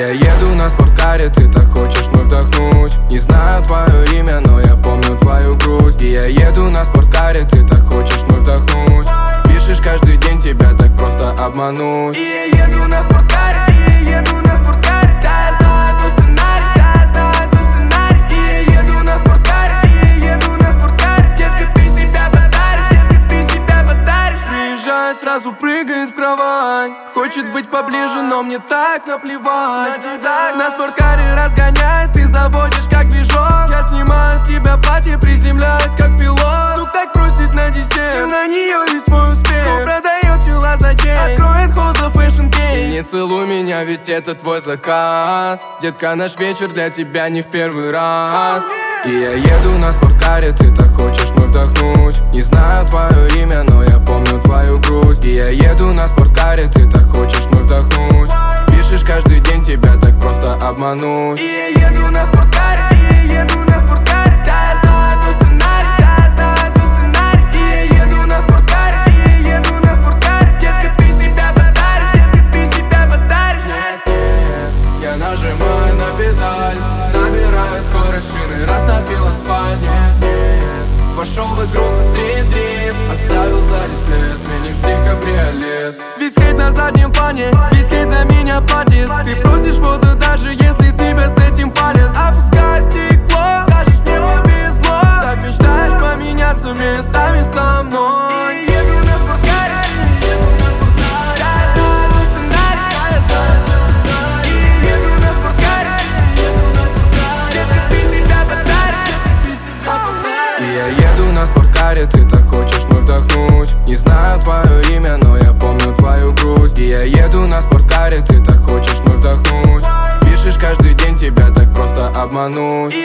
я еду на спорткаре, ты так хочешь мной вдохнуть. Не знаю твое имя, но я помню твою грудь. И я еду на спорткаре, ты так хочешь мной вдохнуть. Пишешь каждый день, тебя так просто обмануть. И я еду на спорткаре, и я еду на спорткаре. Да, я знаю твой сценарий, да, я знаю твой сценарий. И я еду на спорткаре, и я еду на спорткаре. Детка, ты себя подаришь, детка, ты себя подаришь. Приезжай, сразу прыгает в кровать. Хочет быть поближе, но мне так наплевать. На спорткаре разгоняясь, ты заводишь как движок. Я снимаю с тебя платье, приземляюсь как пилот. Сук так просит на десерт, на нее есть свой успех. Кто продает тела за честь, откроет холл за фэшн кейс. Не целуй меня, ведь это твой заказ. Детка, наш вечер для тебя не в первый раз. И я еду на спорткаре, ты так хочешь мной вдохнуть. Не знаю твое имя, но я помню твою грудь. И я еду на спорткаре, ты так хочешь мной вдохнуть. Пишешь каждый день, тебя так просто обмануть. И я еду на спорткаре, и я еду на спорткаре. Да, я знаю твой сценарий, да, я знаю твой сценарий. И я еду на спорткаре, и я еду на спорткаре. Детка, ты себя подаришь, детка, ты себя подаришь. Нет, я нажимаю на педаль, набираю скорость, шины растопил асфальт. Нет, вошел в игру стрит-дрифт, оставил сзади след, сменим стиль кабриолет. Весь хейт на заднем плане, весь хейт за меня платит. Ты просишь фото, даже если тебя с этим палят. Опускай стекло, скажешь, мне повезло. Так мечтаешь поменяться местами со мной. И еду на спорткаре, и еду на спорткаре. Да, я знаю твой сценарий, да, я знаю твой сценарий. И еду на спорткаре, и еду на спорткаре. Детка, ты себя подаришь, детка, ты себя подаришь. И я еду на спорткаре, ты так хочешь мной вдохнуть. Не знаю твое имя, но я помню твою грудь. И я еду на спорткаре, ты так хочешь мной вдохнуть. Пишешь каждый день, тебя так просто обмануть.